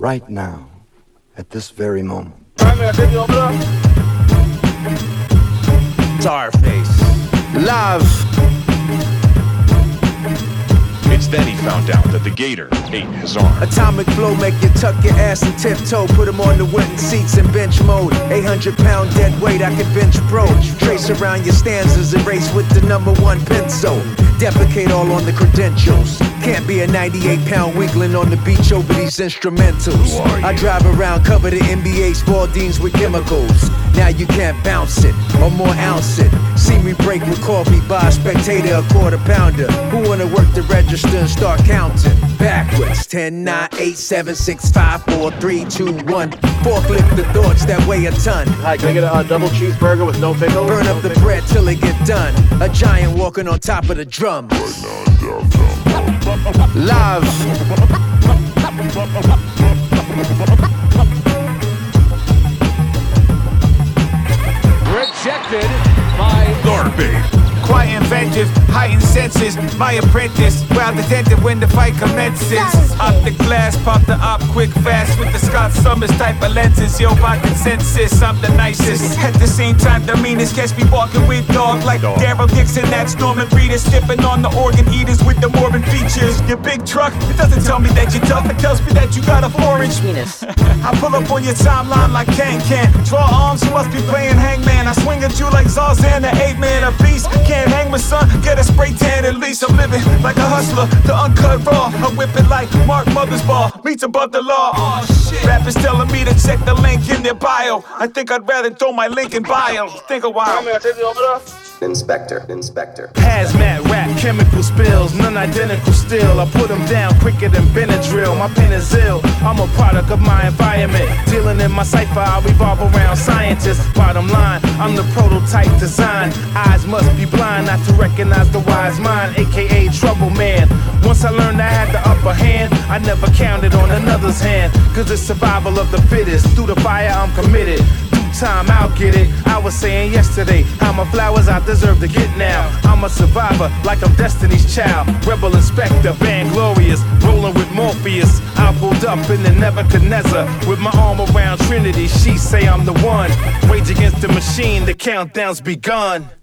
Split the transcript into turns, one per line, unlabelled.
right now, at this very moment.
Starface. Love.
It's then he found out that the gator ate his arm.
Atomic flow make you tuck your ass and tiptoe. Put him on the wooden seats in bench mode. 800-pound dead weight, I can bench pro. Trace around your stanzas, erase with the #1 pencil. Defecate all on the credentials. Can't be a 98-pound weakling on the beach over these instrumentals. I drive around covered in NBA Spaldings with chemicals. Now you can't bounce it or more ounce it. See me break with coffee, buy a spectator a quarter pounder. Who wanna work the register and start counting? Backwards, 10, 9, 8, 7, 6, 5, 4, 3, 2, 1. Forklift the thoughts that weigh a ton.
Hi, can I get a double cheeseburger with no pickles?
Burn up the bread till it get done. A giant walking on top of the drums. Love.
Rejected by
Garbage.
Quite inventive, heightened senses. My apprentice, well attentive when the fight commences. Up the glass, pop the up quick, fast with the Scott Summers type of lenses. Yo, by consensus, I'm the nicest. At the same time, the meanest. Catch me walking with dog like Daryl Dixon. That's Norman Reedus, sipping on the organ eaters with the morbid features. Your big truck, it doesn't tell me that you're tough. It tells me that you got a 4-inch penis. I pull up on your timeline like Can. Draw arms, you must be playing hangman. I swing at you like Zarzan, the 8-man, a beast. Can't hang my son, get a spray tan at least. I'm living like a hustler, the uncut raw. I whip it like Mark Mothersbaugh, meets above the law. Oh shit. Rappers telling me to check the link in their bio. I think I'd rather throw my link in bio. Think a while.
Inspector.
Hazmat rap, chemical spills, none identical still. I put them down quicker than Benadryl. My pen is ill, I'm a product of my environment. Dealing in my cipher, I revolve around scientists. Bottom line, I'm the prototype design. Eyes must be blind not to recognize the wise mind, aka trouble man. Once I learned I had the upper hand, I never counted on another's hand. Cause it's survival of the fittest. Through the fire I'm committed. Time, I'll get it. I was saying yesterday, how my flowers I deserve to get now. I'm a survivor, like I'm Destiny's Child. Rebel Inspector, vainglorious, rolling with Morpheus. I pulled up in the Nebuchadnezzar with my arm around Trinity. She say I'm the one. Rage against the machine, the countdown's begun.